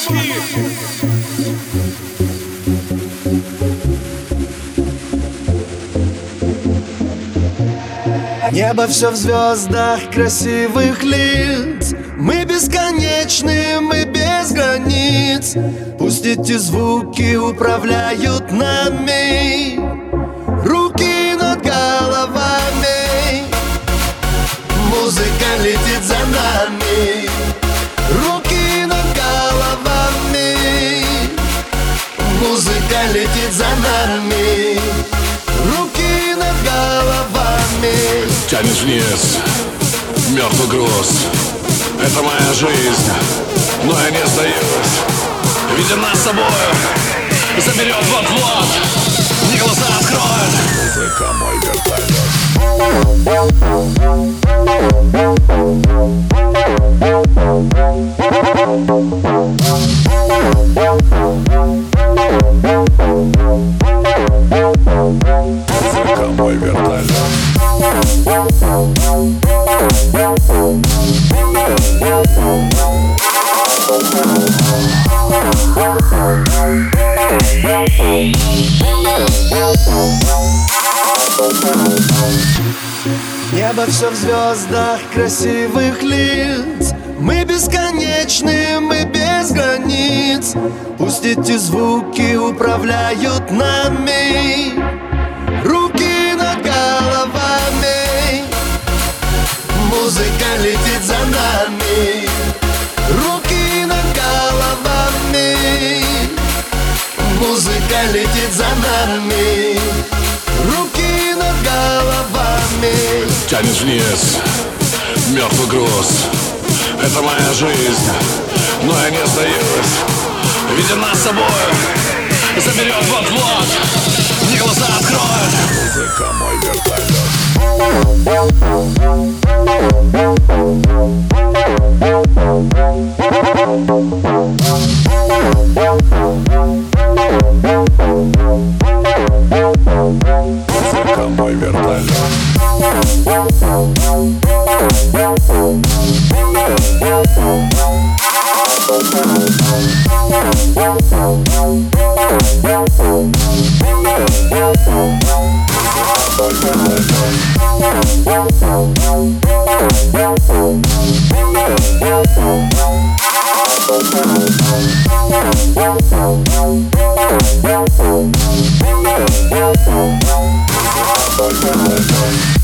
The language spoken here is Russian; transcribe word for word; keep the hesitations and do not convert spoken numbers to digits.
Небо все в звездах красивых лиц. Мы бесконечны, мы без границ. Пусть эти звуки управляют нами. Руки над головами. Музыка летит за нами. Руки над головами. Музыка летит за нами. Руки над головами. Тянет вниз мертвый груз. Это моя жизнь, но я не сдаюсь. Видя нас с собой, заберет вот-вот. Не глаза откроет. Музыка мой вертолет. Музыка мой вертолет. Небо все в звездах красивых лиц. Мы бесконечны, мы без границ. Пусть эти звуки управляют нами. Руки над головами. Музыка летит за нами. Руки над головами. Музыка летит за нами. Руки над головами. Тянет вниз мертвый груз. Это моя жизнь, но я не сдаюсь. Видя нас с собой, заберет вот-вот. Не глаза откроет. Музыка мой вертолет. Музыка мой вертолет. We'll be right back.